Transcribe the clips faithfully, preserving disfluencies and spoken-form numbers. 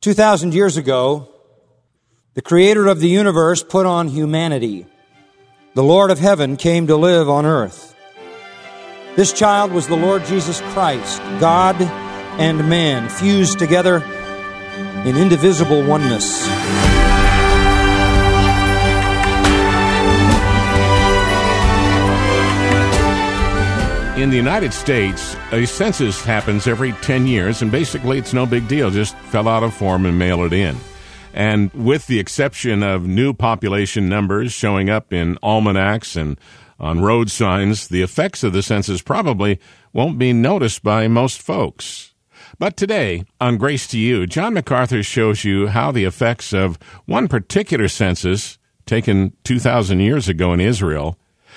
Two thousand years ago, the Creator of the universe put on humanity. The Lord of heaven came to live on earth. This child was the Lord Jesus Christ, God and man, fused together in indivisible oneness. In the United States, a census happens every ten years, and basically it's no big deal. Just fill out a form and mail it in. And with the exception of new population numbers showing up in almanacs and on road signs, the effects of the census probably won't be noticed by most folks. But today, on Grace to You, John MacArthur shows you how the effects of one particular census, taken two thousand years ago in Israel,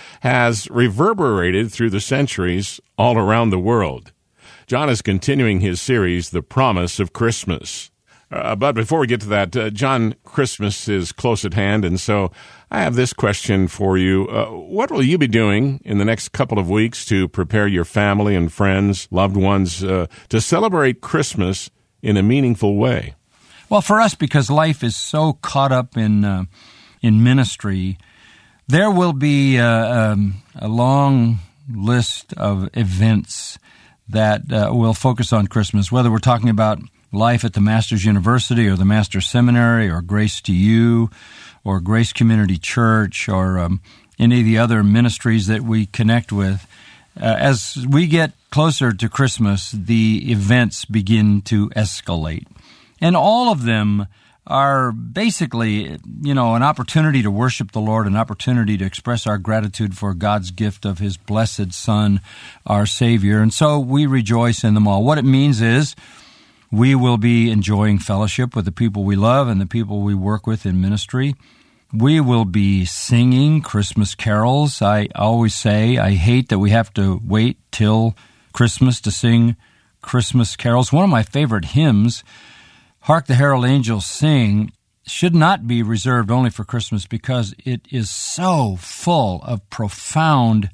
has reverberated through the centuries all around the world. John is continuing his series, The Promise of Christmas. Uh, but before we get to that, uh, John, Christmas is close at hand, and so I have this question for you. Uh, what will you be doing in the next couple of weeks to prepare your family and friends, loved ones, uh, to celebrate Christmas in a meaningful way? Well, for us, because life is so caught up in uh, in ministry, there will be uh, um, a long list of events that uh, will focus on Christmas, whether we're talking about life at the Master's University or the Master's Seminary or Grace to You or Grace Community Church or um, any of the other ministries that we connect with. Uh, as we get closer to Christmas, the events begin to escalate. And all of them are basically, you know, an opportunity to worship the Lord, an opportunity to express our gratitude for God's gift of His blessed Son, our Savior. And so we rejoice in them all. What it means is we will be enjoying fellowship with the people we love and the people we work with in ministry. We will be singing Christmas carols. I always say I hate that we have to wait till Christmas to sing Christmas carols. One of my favorite hymns, Hark the Herald Angels Sing, should not be reserved only for Christmas because it is so full of profound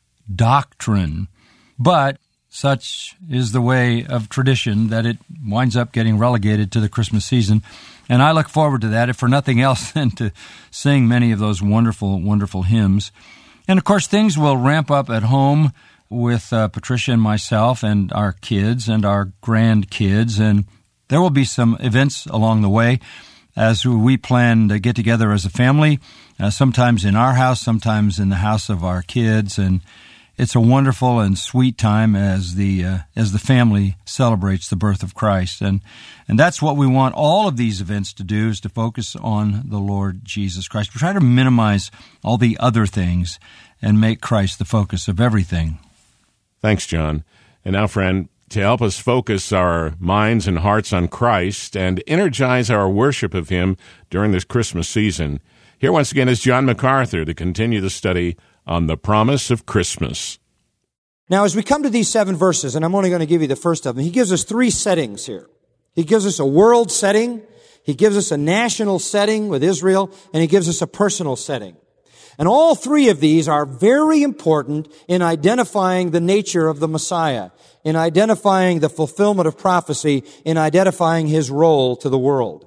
doctrine. But such is the way of tradition that it winds up getting relegated to the Christmas season. And I look forward to that, if for nothing else than to sing many of those wonderful, wonderful hymns. And of course, things will ramp up at home with uh, Patricia and myself and our kids and our grandkids, and there will be some events along the way as we plan to get together as a family, uh, sometimes in our house, sometimes in the house of our kids, and it's a wonderful and sweet time as the uh, as the family celebrates the birth of Christ. And and that's what we want all of these events to do, is to focus on the Lord Jesus Christ. We try to minimize all the other things and make Christ the focus of everything. Thanks, John. And now, friend, to help us focus our minds and hearts on Christ and energize our worship of Him during this Christmas season, here once again is John MacArthur to continue the study on the promise of Christmas. Now, as we come to these seven verses, and I'm only going to give you the first of them, he gives us three settings here. He gives us a world setting, he gives us a national setting with Israel, and he gives us a personal setting. And all three of these are very important in identifying the nature of the Messiah, in identifying the fulfillment of prophecy, in identifying His role to the world.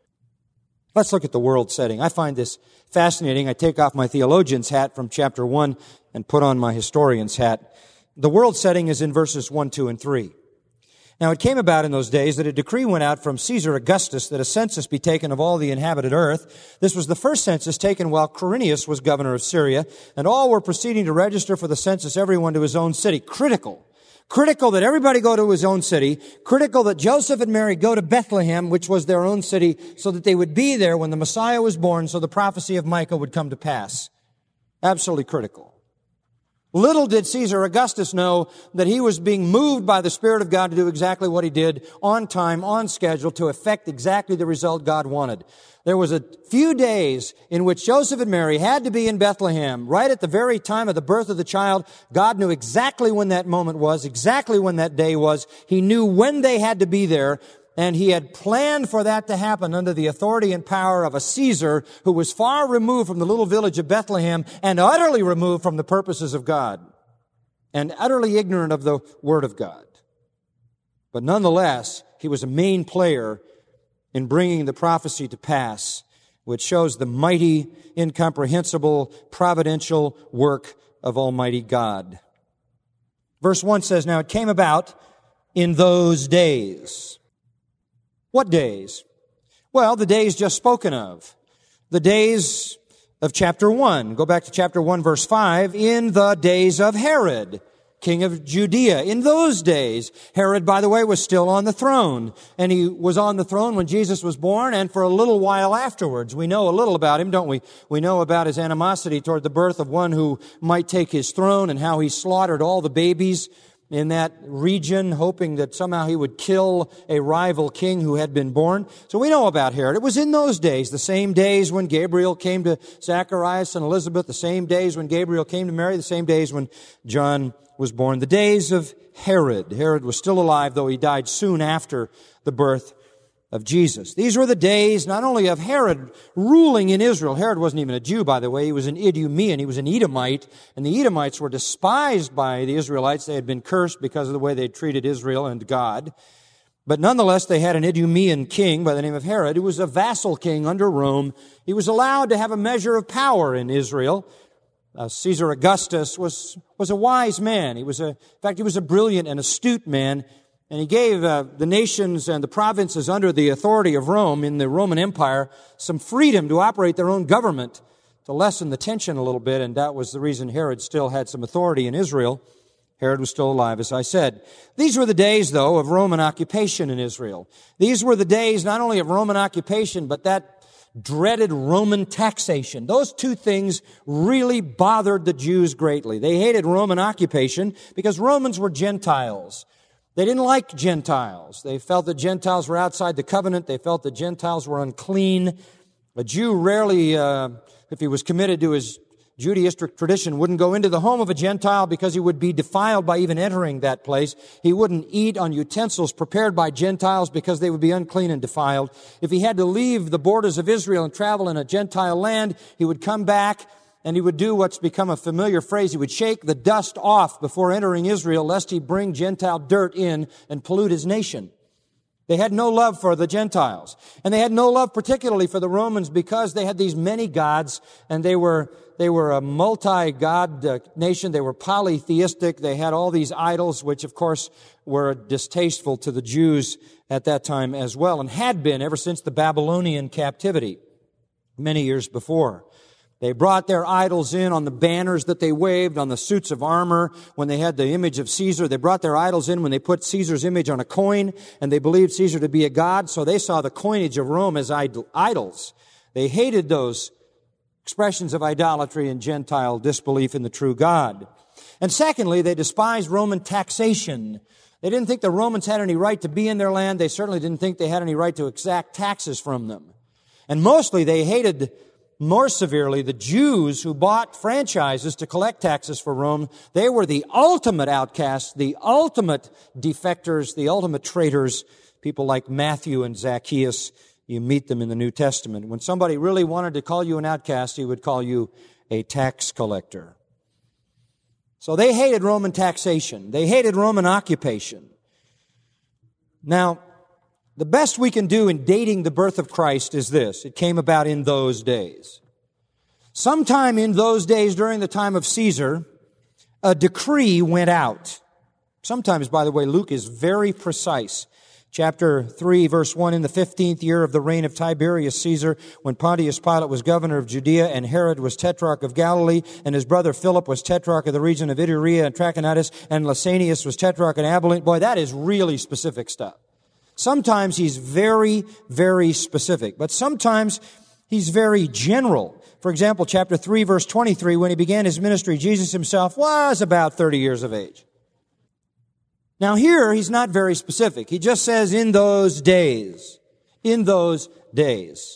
Let's look at the world setting. I find this fascinating. I take off my theologian's hat from chapter one and put on my historian's hat. The world setting is in verses one, two, and three. Now, it came about in those days that a decree went out from Caesar Augustus that a census be taken of all the inhabited earth. This was the first census taken while Quirinius was governor of Syria, and all were proceeding to register for the census, everyone to his own city. Critical. Critical that everybody go to his own city. Critical that Joseph and Mary go to Bethlehem, which was their own city, so that they would be there when the Messiah was born, so the prophecy of Micah would come to pass. Absolutely critical. Little did Caesar Augustus know that he was being moved by the Spirit of God to do exactly what he did, on time, on schedule, to effect exactly the result God wanted. There was a few days in which Joseph and Mary had to be in Bethlehem, right at the very time of the birth of the child. God knew exactly when that moment was, exactly when that day was. He knew when they had to be there. And he had planned for that to happen under the authority and power of a Caesar who was far removed from the little village of Bethlehem and utterly removed from the purposes of God and utterly ignorant of the Word of God. But nonetheless, he was a main player in bringing the prophecy to pass, which shows the mighty, incomprehensible, providential work of Almighty God. Verse one says, now it came about in those days. What days? Well, the days just spoken of. The days of chapter one. Go back to chapter one, verse five. In the days of Herod, king of Judea. In those days, Herod, by the way, was still on the throne. And he was on the throne when Jesus was born and for a little while afterwards. We know a little about him, don't we? We know about his animosity toward the birth of one who might take his throne and how he slaughtered all the babies in that region, hoping that somehow he would kill a rival king who had been born. So we know about Herod. It was in those days, the same days when Gabriel came to Zacharias and Elizabeth, the same days when Gabriel came to Mary, the same days when John was born. The days of Herod. Herod was still alive, though he died soon after the birth of Jesus. These were the days not only of Herod ruling in Israel. Herod wasn't even a Jew, by the way. He was an Idumean. He was an Edomite. And the Edomites were despised by the Israelites. They had been cursed because of the way they treated Israel and God. But nonetheless, they had an Idumean king by the name of Herod, who was a vassal king under Rome. He was allowed to have a measure of power in Israel. Uh, Caesar Augustus was, was a wise man. He was a, in fact, he was a brilliant and astute man. And he gave uh, the nations and the provinces under the authority of Rome in the Roman Empire some freedom to operate their own government to lessen the tension a little bit. And that was the reason Herod still had some authority in Israel. Herod was still alive, as I said. These were the days, though, of Roman occupation in Israel. These were the days not only of Roman occupation, but that dreaded Roman taxation. Those two things really bothered the Jews greatly. They hated Roman occupation because Romans were Gentiles. They didn't like Gentiles. They felt that Gentiles were outside the covenant. They felt that Gentiles were unclean. A Jew rarely, uh, if he was committed to his Judaistic tradition, wouldn't go into the home of a Gentile because he would be defiled by even entering that place. He wouldn't eat on utensils prepared by Gentiles because they would be unclean and defiled. If he had to leave the borders of Israel and travel in a Gentile land, he would come back and he would do what's become a familiar phrase. He would shake the dust off before entering Israel, lest he bring Gentile dirt in and pollute his nation. They had no love for the Gentiles. And they had no love particularly for the Romans because they had these many gods, and they were they were a multi-god uh, nation. They were polytheistic. They had all these idols, which of course were distasteful to the Jews at that time as well, and had been ever since the Babylonian captivity many years before. They brought their idols in on the banners that they waved, on the suits of armor. When they had the image of Caesar, they brought their idols in when they put Caesar's image on a coin, and they believed Caesar to be a god, so they saw the coinage of Rome as idols. They hated those expressions of idolatry and Gentile disbelief in the true God. And secondly, they despised Roman taxation. They didn't think the Romans had any right to be in their land. They certainly didn't think they had any right to exact taxes from them. And mostly they hated more severely the Jews who bought franchises to collect taxes for Rome. They were the ultimate outcasts, the ultimate defectors, the ultimate traitors, people like Matthew and Zacchaeus. You meet them in the New Testament. When somebody really wanted to call you an outcast, he would call you a tax collector. So they hated Roman taxation. They hated Roman occupation. Now, the best we can do in dating the birth of Christ is this. It came about in those days. Sometime in those days during the time of Caesar, a decree went out. Sometimes, by the way, Luke is very precise. Chapter three, verse one, in the fifteenth year of the reign of Tiberius Caesar, when Pontius Pilate was governor of Judea, and Herod was tetrarch of Galilee, and his brother Philip was tetrarch of the region of Iturea and Trachonitis, and Lysanias was tetrarch of Abilene. Boy, that is really specific stuff. Sometimes he's very, very specific, but sometimes he's very general. For example, chapter three, verse twenty-three, when he began his ministry, Jesus himself was about thirty years of age. Now here, he's not very specific. He just says, in those days, in those days,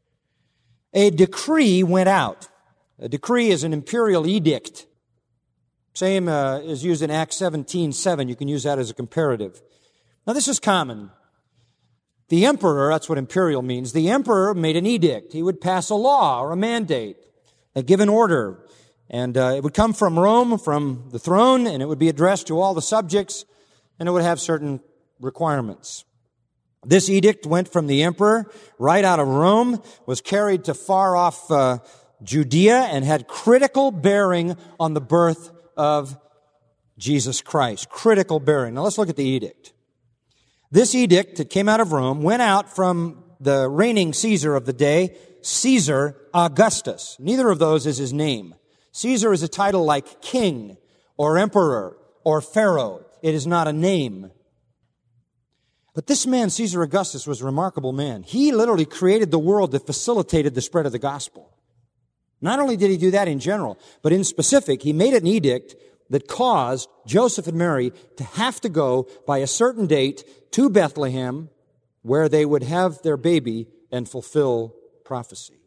a decree went out. A decree is an imperial edict. Same uh, is used in Acts seventeen seven. You can use that as a comparative. Now this is common. The emperor, that's what imperial means, the emperor made an edict. He would pass a law or a mandate, a given order. And uh, it would come from Rome, from the throne, and it would be addressed to all the subjects, and it would have certain requirements. This edict went from the emperor right out of Rome, was carried to far off uh, Judea, and had critical bearing on the birth of Jesus Christ. Critical bearing. Now let's look at the edict. This edict that came out of Rome went out from the reigning Caesar of the day, Caesar Augustus. Neither of those is his name. Caesar is a title like king or emperor or pharaoh. It is not a name. But this man, Caesar Augustus, was a remarkable man. He literally created the world that facilitated the spread of the gospel. Not only did he do that in general, but in specific, he made an edict that caused Joseph and Mary to have to go by a certain date to Bethlehem, where they would have their baby and fulfill prophecy.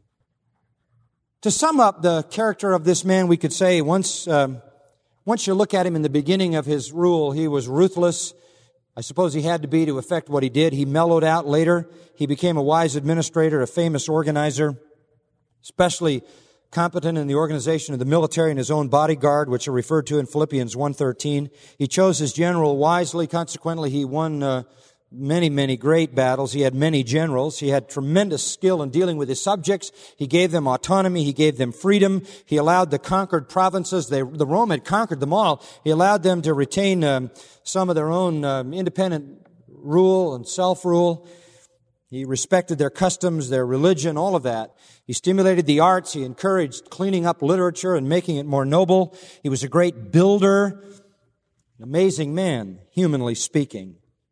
To sum up the character of this man, we could say once, um, once you look at him in the beginning of his rule, he was ruthless. I suppose he had to be to effect what he did. He mellowed out later. He became a wise administrator, a famous organizer, especially competent in the organization of the military and his own bodyguard, which are referred to in Philippians one thirteen. He chose his general wisely. Consequently, he won uh, many, many great battles. He had many generals. He had tremendous skill in dealing with his subjects. He gave them autonomy. He gave them freedom. He allowed the conquered provinces, they, the Rome had conquered them all. He allowed them to retain um, some of their own um, independent rule and self-rule. He respected their customs, their religion, all of that. He stimulated the arts. He encouraged cleaning up literature and making it more noble. He was a great builder, an amazing man, humanly speaking.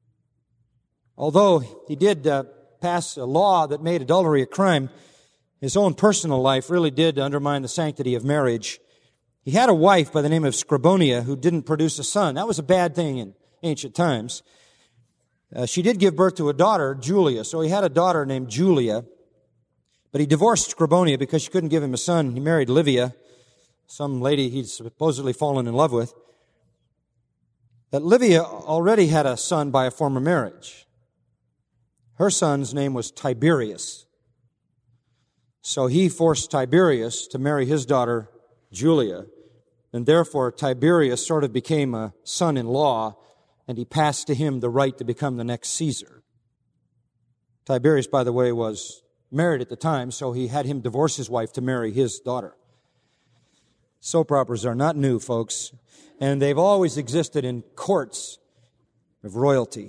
Although he did uh, pass a law that made adultery a crime, his own personal life really did undermine the sanctity of marriage. He had a wife by the name of Scribonia who didn't produce a son. That was a bad thing in ancient times. Uh, she did give birth to a daughter, Julia. So he had a daughter named Julia. But he divorced Scribonia because she couldn't give him a son. He married Livia, some lady he'd supposedly fallen in love with. That Livia already had a son by a former marriage. Her son's name was Tiberius. So he forced Tiberius to marry his daughter, Julia. And therefore, Tiberius sort of became a son-in-law, and he passed to him the right to become the next Caesar. Tiberius, by the way, was married at the time, so he had him divorce his wife to marry his daughter. Soap operas are not new, folks, and they've always existed in courts of royalty.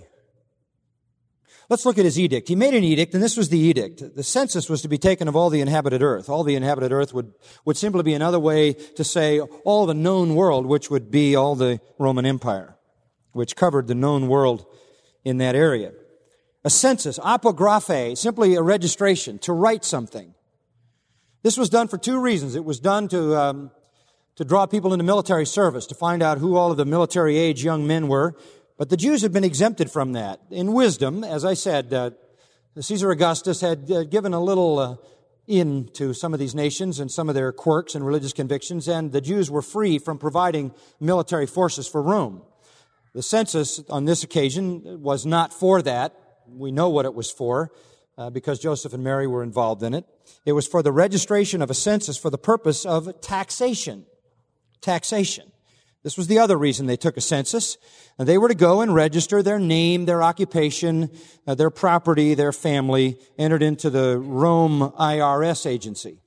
Let's look at his edict. He made an edict, and this was the edict. The census was to be taken of all the inhabited earth. All the inhabited earth would, would simply be another way to say all the known world, which would be all the Roman Empire, which covered the known world in that area. A census, apographe, simply a registration, to write something. This was done for two reasons. It was done to, um, to draw people into military service, to find out who all of the military age young men were. But the Jews had been exempted from that. In wisdom, as I said, uh, Caesar Augustus had uh, given a little uh, in to some of these nations and some of their quirks and religious convictions, and the Jews were free from providing military forces for Rome. The census on this occasion was not for that. We know what it was for, uh, because Joseph and Mary were involved in it. It was for the registration of a census for the purpose of taxation. Taxation. This was the other reason they took a census. And they were to go and register their name, their occupation, uh, their property, their family, entered into the Rome I R S agency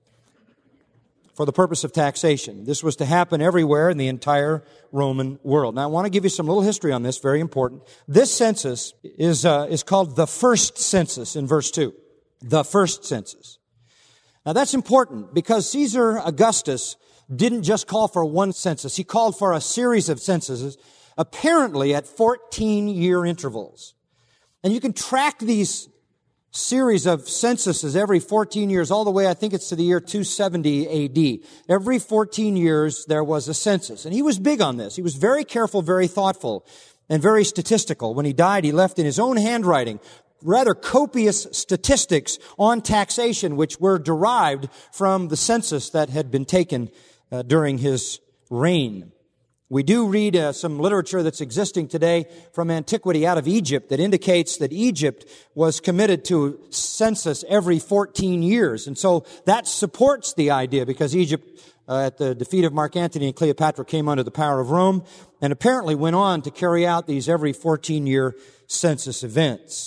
for the purpose of taxation. This was to happen everywhere in the entire Roman world. Now, I want to give you some little history on this, very important. This census is uh, is called the first census in verse two. The first census. Now, that's important because Caesar Augustus didn't just call for one census. He called for a series of censuses, apparently at fourteen-year intervals. And you can track these series of censuses every fourteen years, all the way, I think it's to the year two seventy A D. Every fourteen years, there was a census. And he was big on this. He was very careful, very thoughtful, and very statistical. When he died, he left in his own handwriting rather copious statistics on taxation, which were derived from the census that had been taken Uh, during his reign. We do read uh, some literature that's existing today from antiquity out of Egypt that indicates that Egypt was committed to census every fourteen years. And so that supports the idea because Egypt, uh, at the defeat of Mark Antony and Cleopatra, came under the power of Rome and apparently went on to carry out these every fourteen-year census events.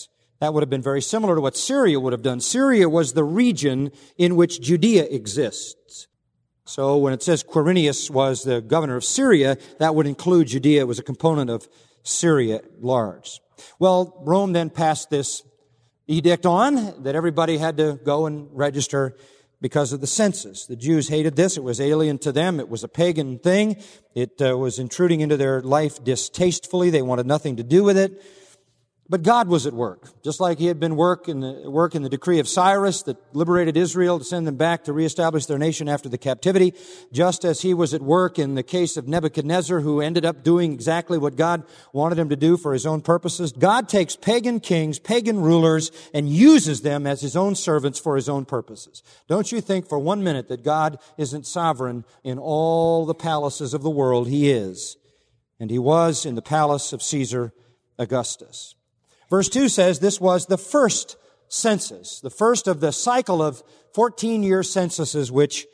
That would have been very similar to what Syria would have done. Syria was the region in which Judea exists. So when it says Quirinius was the governor of Syria, that would include Judea. It was a component of Syria at large. Well, Rome then passed this edict on that everybody had to go and register because of the census. The Jews hated this. It was alien to them. It was a pagan thing. It uh, was intruding into their life distastefully. They wanted nothing to do with it. But God was at work, just like He had been work in the work in the decree of Cyrus that liberated Israel to send them back to reestablish their nation after the captivity, just as He was at work in the case of Nebuchadnezzar, who ended up doing exactly what God wanted him to do for His own purposes. God takes pagan kings, pagan rulers, and uses them as His own servants for His own purposes. Don't you think for one minute that God isn't sovereign in all the palaces of the world? He is. And He was in the palace of Caesar Augustus. Verse two says this was the first census, the first of the cycle of fourteen-year censuses which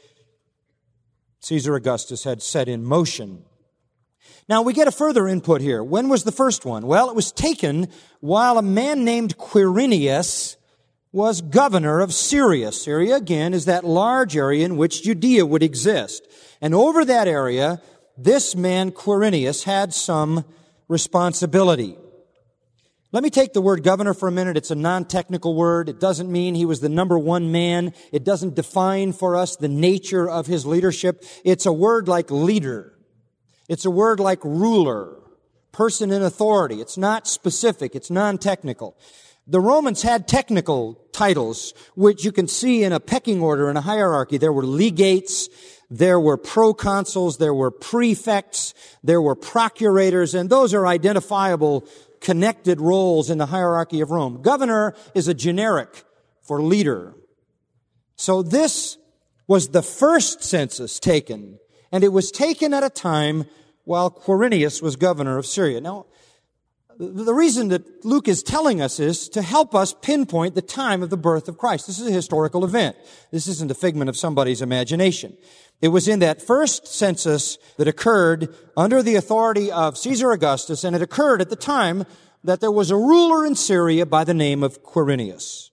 Caesar Augustus had set in motion. Now, we get a further input here. When was the first one? Well, it was taken while a man named Quirinius was governor of Syria. Syria, again, is that large area in which Judea would exist. And over that area, this man Quirinius had some responsibility. Let me take the word governor for a minute. It's a non-technical word. It doesn't mean he was the number one man. It doesn't define for us the nature of his leadership. It's a word like leader. It's a word like ruler, person in authority. It's not specific. It's non-technical. The Romans had technical titles, which you can see in a pecking order, in a hierarchy. There were legates, there were proconsuls, there were prefects, there were procurators, and those are identifiable connected roles in the hierarchy of Rome. Governor is a generic for leader. So this was the first census taken, and it was taken at a time while Quirinius was governor of Syria. Now, the reason that Luke is telling us is to help us pinpoint the time of the birth of Christ. This is a historical event. This isn't a figment of somebody's imagination. It was in that first census that occurred under the authority of Caesar Augustus, and it occurred at the time that there was a ruler in Syria by the name of Quirinius.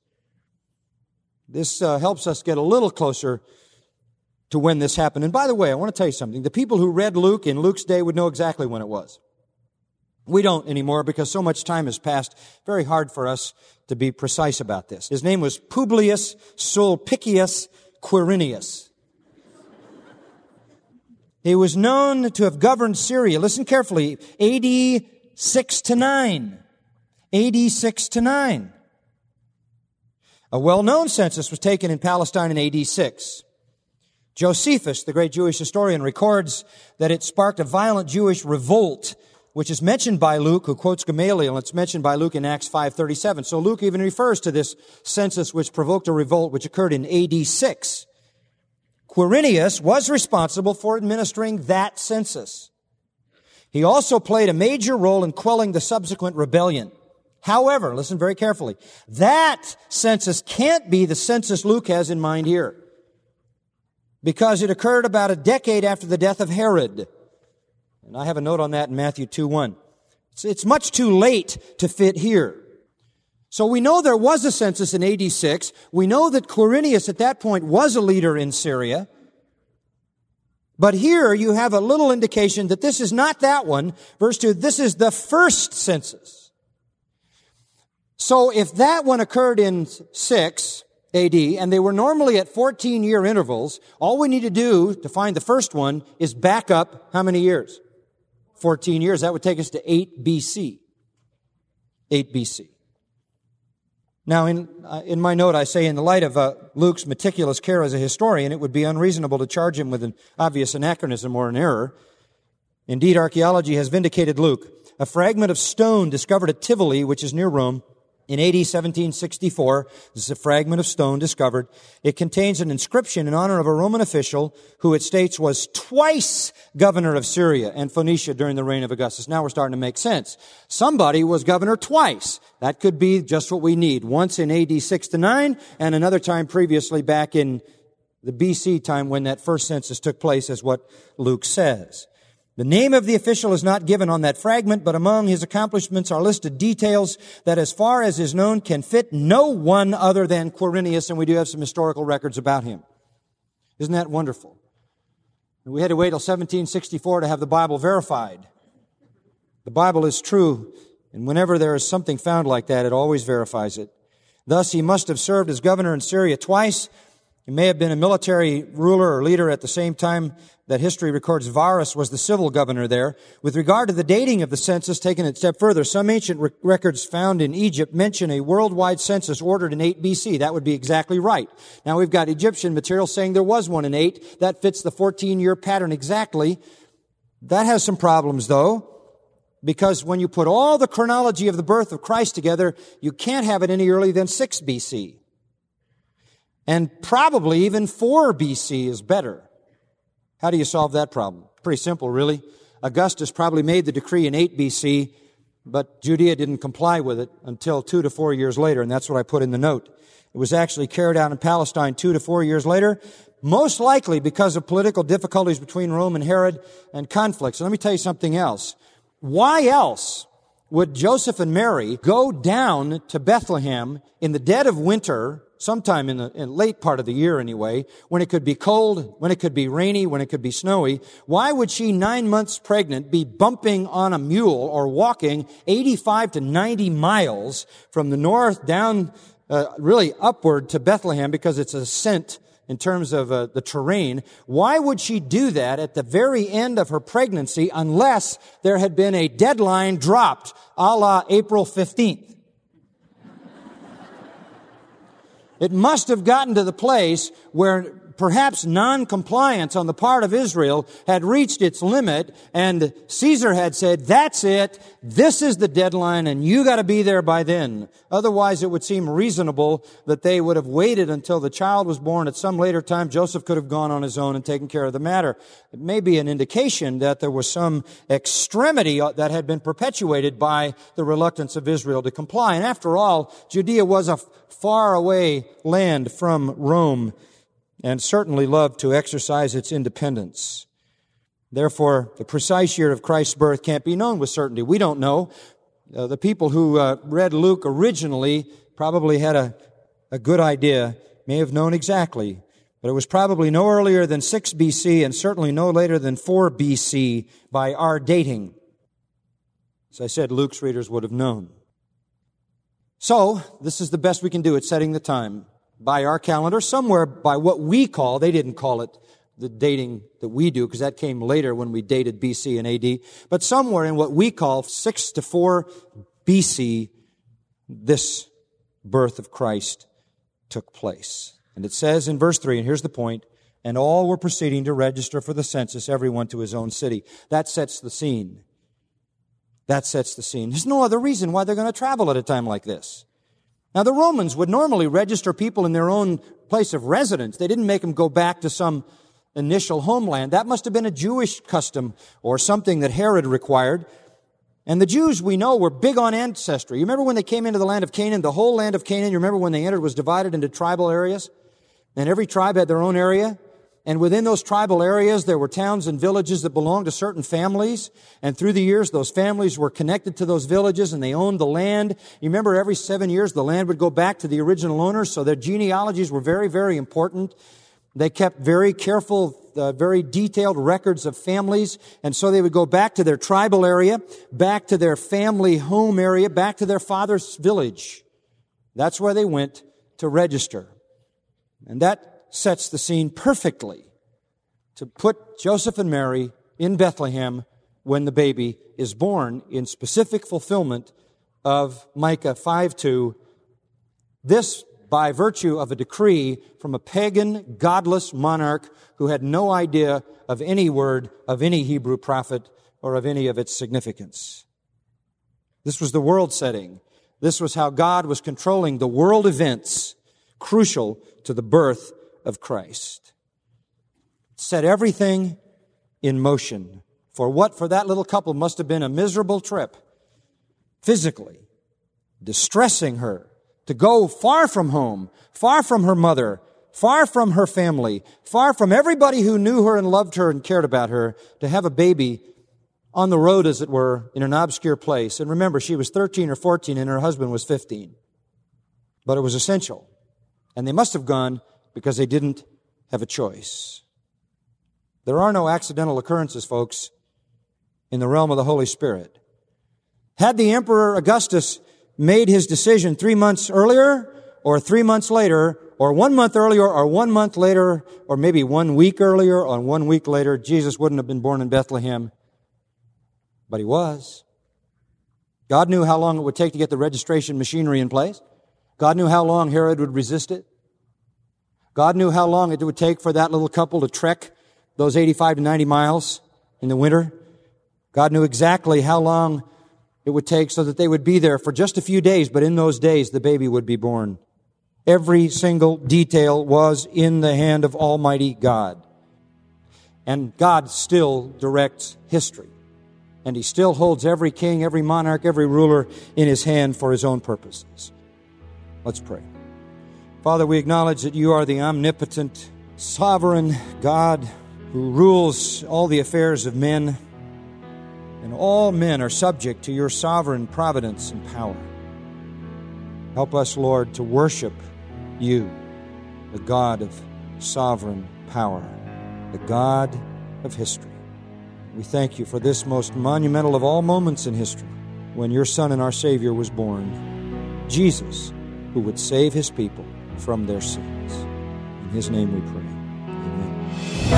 This uh, helps us get a little closer to when this happened. And by the way, I want to tell you something. The people who read Luke in Luke's day would know exactly when it was. We don't anymore because so much time has passed. Very hard for us to be precise about this. His name was Publius Sulpicius Quirinius. He was known to have governed Syria. Listen carefully. A D six to nine. A D six to nine. A well-known census was taken in Palestine in A D six. Josephus, the great Jewish historian, records that it sparked a violent Jewish revolt, which is mentioned by Luke, who quotes Gamaliel. It's mentioned by Luke in Acts five thirty-seven. So Luke even refers to this census which provoked a revolt which occurred in A D six. Quirinius was responsible for administering that census. He also played a major role in quelling the subsequent rebellion. However, listen very carefully, that census can't be the census Luke has in mind here, because it occurred about a decade after the death of Herod. And I have a note on that in Matthew two one. It's, it's much too late to fit here. So we know there was a census in A D six. We know that Quirinius at that point was a leader in Syria. But here you have a little indication that this is not that one. Verse two, this is the first census. So if that one occurred in six A D, and they were normally at fourteen-year intervals, all we need to do to find the first one is back up how many years? fourteen years. That would take us to eight B C. eight B C. Now, in uh, in my note, I say, in the light of uh, Luke's meticulous care as a historian, it would be unreasonable to charge him with an obvious anachronism or an error. Indeed, archaeology has vindicated Luke. A fragment of stone discovered at Tivoli, which is near Rome, in A D seventeen sixty-four, this is a fragment of stone discovered. It contains an inscription in honor of a Roman official who it states was twice governor of Syria and Phoenicia during the reign of Augustus. Now we're starting to make sense. Somebody was governor twice. That could be just what we need. Once in A D six to nine and another time previously back in the B C time when that first census took place, is what Luke says. The name of the official is not given on that fragment, but among his accomplishments are listed details that, as far as is known, can fit no one other than Quirinius, and we do have some historical records about him. Isn't that wonderful? We had to wait till seventeen sixty-four to have the Bible verified. The Bible is true, and whenever there is something found like that, it always verifies it. Thus, he must have served as governor in Syria twice. He may have been a military ruler or leader at the same time that history records Varus was the civil governor there. With regard to the dating of the census, taken it a step further, some ancient re- records found in Egypt mention a worldwide census ordered in eight B C. That would be exactly right. Now we've got Egyptian material saying there was one in eight. That fits the fourteen-year pattern exactly. That has some problems, though, because when you put all the chronology of the birth of Christ together, you can't have it any earlier than six B C. And probably even four B C is better. How do you solve that problem? Pretty simple, really. Augustus probably made the decree in eight B C, but Judea didn't comply with it until two to four years later, and that's what I put in the note. It was actually carried out in Palestine two to four years later, most likely because of political difficulties between Rome and Herod and conflicts. And let me tell you something else. Why else would Joseph and Mary go down to Bethlehem in the dead of winter, sometime in the in late part of the year anyway, when it could be cold, when it could be rainy, when it could be snowy? Why would she, nine months pregnant, be bumping on a mule or walking eighty-five to ninety miles from the north down, uh, really upward to Bethlehem, because it's a ascent in terms of uh, the terrain? Why would she do that at the very end of her pregnancy unless there had been a deadline dropped a la April fifteenth? It must have gotten to the place where perhaps non-compliance on the part of Israel had reached its limit, and Caesar had said, that's it, this is the deadline, and you got to be there by then. Otherwise, it would seem reasonable that they would have waited until the child was born. At some later time, Joseph could have gone on his own and taken care of the matter. It may be an indication that there was some extremity that had been perpetuated by the reluctance of Israel to comply. And after all, Judea was a far away land from Rome, and certainly loved to exercise its independence. Therefore, the precise year of Christ's birth can't be known with certainty. We don't know. Uh, the people who uh, read Luke originally probably had a, a good idea, may have known exactly, but it was probably no earlier than six B C and certainly no later than four B C by our dating. As I said, Luke's readers would have known. So, this is the best we can do at setting the time. By our calendar, somewhere by what we call, they didn't call it the dating that we do, because that came later when we dated B C and A D, but somewhere in what we call six to four B C, this birth of Christ took place. And it says in verse three, and here's the point, and all were proceeding to register for the census, everyone to his own city. That sets the scene. That sets the scene. There's no other reason why they're going to travel at a time like this. Now, the Romans would normally register people in their own place of residence. They didn't make them go back to some initial homeland. That must have been a Jewish custom or something that Herod required. And the Jews, we know, were big on ancestry. You remember when they came into the land of Canaan? The whole land of Canaan, you remember when they entered, was divided into tribal areas? And every tribe had their own area. And within those tribal areas, there were towns and villages that belonged to certain families. And through the years, those families were connected to those villages and they owned the land. You remember every seven years, the land would go back to the original owners. So their genealogies were very, very important. They kept very careful, uh, very detailed records of families. And so they would go back to their tribal area, back to their family home area, back to their father's village. That's where they went to register. And that sets the scene perfectly to put Joseph and Mary in Bethlehem when the baby is born, in specific fulfillment of Micah five two. This by virtue of a decree from a pagan, godless monarch who had no idea of any word of any Hebrew prophet or of any of its significance. This was the world setting. This was how God was controlling the world events crucial to the birth of Christ. Set everything in motion for what for that little couple must have been a miserable trip, physically, distressing her, to go far from home, far from her mother, far from her family, far from everybody who knew her and loved her and cared about her, to have a baby on the road, as it were, in an obscure place. And remember, she was thirteen or fourteen and her husband was fifteen. But it was essential. And they must have gone because they didn't have a choice. There are no accidental occurrences, folks, in the realm of the Holy Spirit. Had the Emperor Augustus made his decision three months earlier, or three months later, or one month earlier, or one month later, or maybe one week earlier, or one week later, Jesus wouldn't have been born in Bethlehem. But he was. God knew how long it would take to get the registration machinery in place. God knew how long Herod would resist it. God knew how long it would take for that little couple to trek those eighty-five to ninety miles in the winter. God knew exactly how long it would take so that they would be there for just a few days, but in those days the baby would be born. Every single detail was in the hand of Almighty God. And God still directs history. And He still holds every king, every monarch, every ruler in His hand for His own purposes. Let's pray. Father, we acknowledge that You are the omnipotent, sovereign God who rules all the affairs of men, and all men are subject to Your sovereign providence and power. Help us, Lord, to worship You, the God of sovereign power, the God of history. We thank You for this most monumental of all moments in history, when Your Son and our Savior was born, Jesus, who would save His people from their sins. In His name we pray. Amen.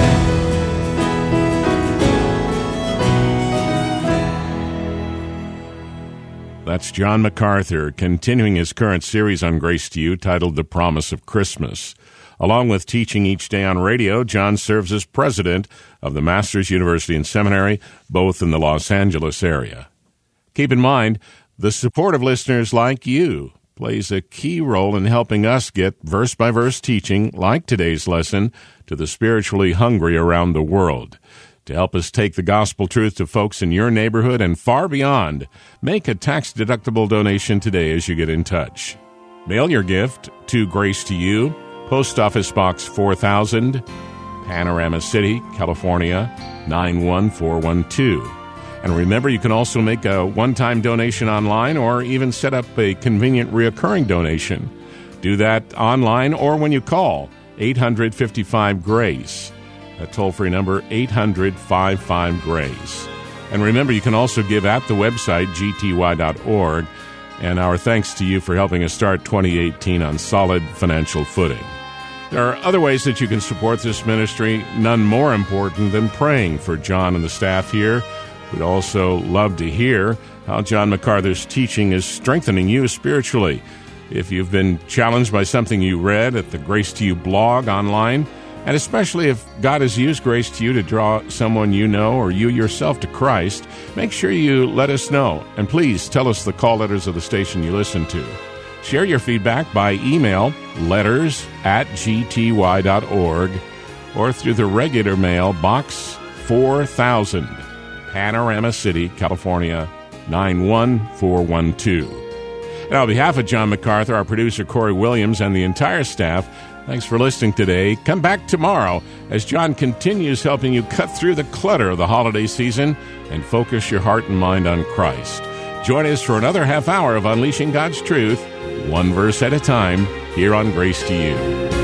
That's John MacArthur, continuing his current series on Grace to You, titled The Promise of Christmas. Along with teaching each day on radio, John serves as president of the Masters University and Seminary, both in the Los Angeles area. Keep in mind, the support of listeners like you plays a key role in helping us get verse-by-verse teaching, like today's lesson, to the spiritually hungry around the world. To help us take the gospel truth to folks in your neighborhood and far beyond, make a tax-deductible donation today as you get in touch. Mail your gift to Grace to You, Post Office Box four thousand, Panorama City, California, nine one four one two. And remember, you can also make a one-time donation online or even set up a convenient reoccurring donation. Do that online or when you call eight hundred, fifty-five, GRACE. A toll-free number, eight hundred, fifty-five, GRACE. And remember, you can also give at the website, g t y dot org. And our thanks to you for helping us start twenty eighteen on solid financial footing. There are other ways that you can support this ministry, none more important than praying for John and the staff here. We'd also love to hear how John MacArthur's teaching is strengthening you spiritually. If you've been challenged by something you read at the Grace to You blog online, and especially if God has used Grace to You to draw someone you know or you yourself to Christ, make sure you let us know. And please tell us the call letters of the station you listen to. Share your feedback by email, letters at g t y dot org, or through the regular mail, Box four thousand, Panorama City, California, nine one four one two. And on behalf of John MacArthur, our producer Corey Williams, and the entire staff, thanks for listening today. Come back tomorrow as John continues helping you cut through the clutter of the holiday season and focus your heart and mind on Christ. Join us for another half hour of Unleashing God's Truth, one verse at a time, here on Grace to You.